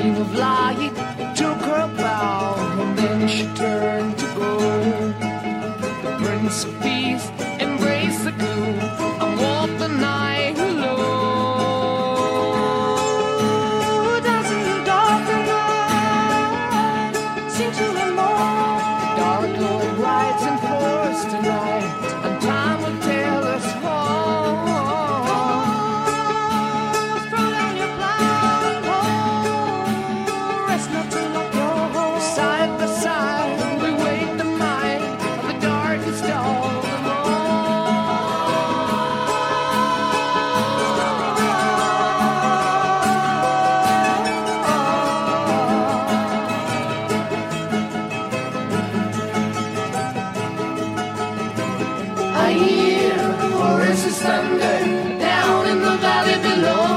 beam of light took her bow, and then she turned to go. The Prince of Peace embraced the gloom and walked the night alone. Dancing in the dark of night, seem to be more. Dark Lord rides in force tonight, and time will tell us all. Throw down your plow and hold, rest not to lock your hold. Side by side, we wait the might of the darkest of them all. I hear Horace's thunder down in the valley below.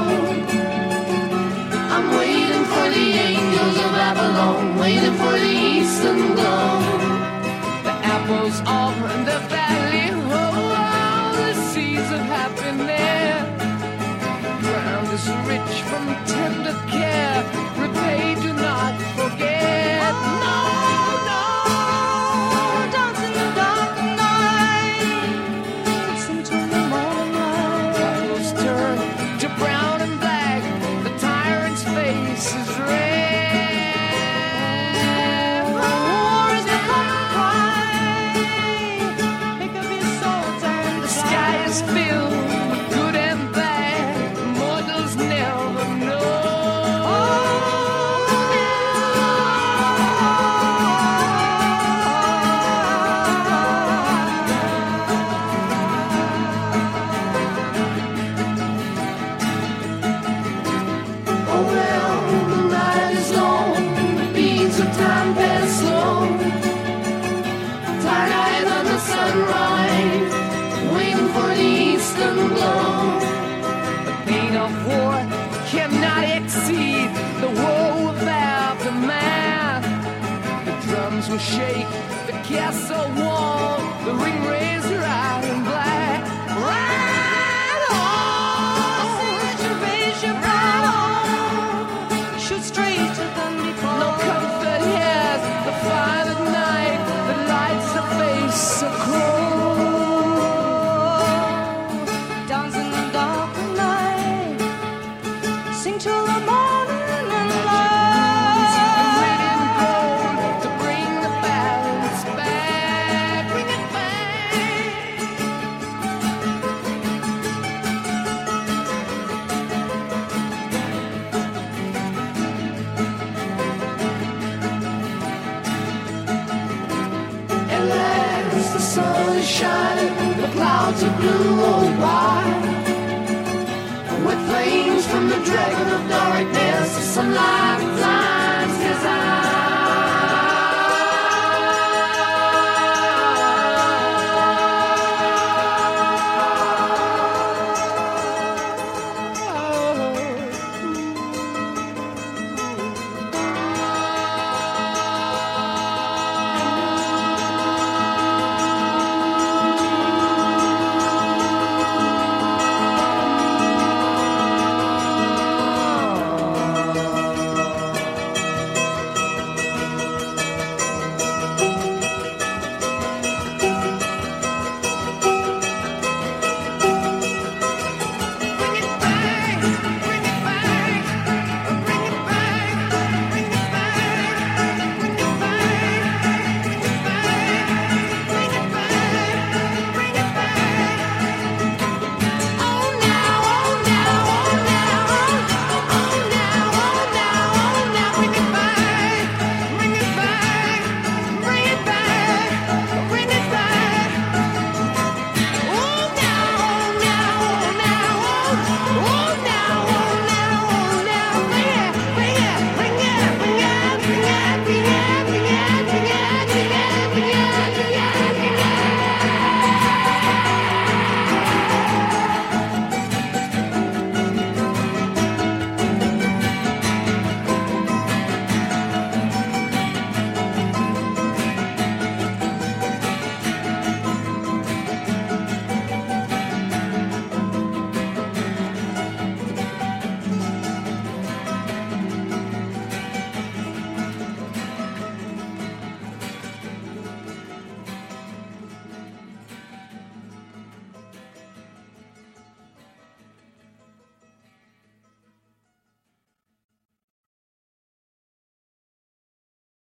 I'm waiting for the angels of Avalon, waiting for the eastern glow. The apples of the valley, oh, the seeds of happiness. Ground is rich from tender care, repay, do not forget. No, no, dance in the dark of night, listen to the morning light. Apples turn to brown and black, the tyrant's face is red. War is the common cry, pick up his swords and the sky is filled with good and bad, mortals never know. Oh well, the night is long, the beats of time pass slow. Tired eyes on the sunrise, waiting for the eastern glow. The pain of war cannot exceed the woe of aftermath. The drums will shake, the castle wall, the ring razor iron black. Ride on, raise your right on, shoot straight to thunder fall. No comfort here, the fire at night that lights the face so cold. Dance in the dark of night, sing till the morning light. Red and gold to bring the balance back, bring it back. At last the sun is shining, the clouds are blue roll by.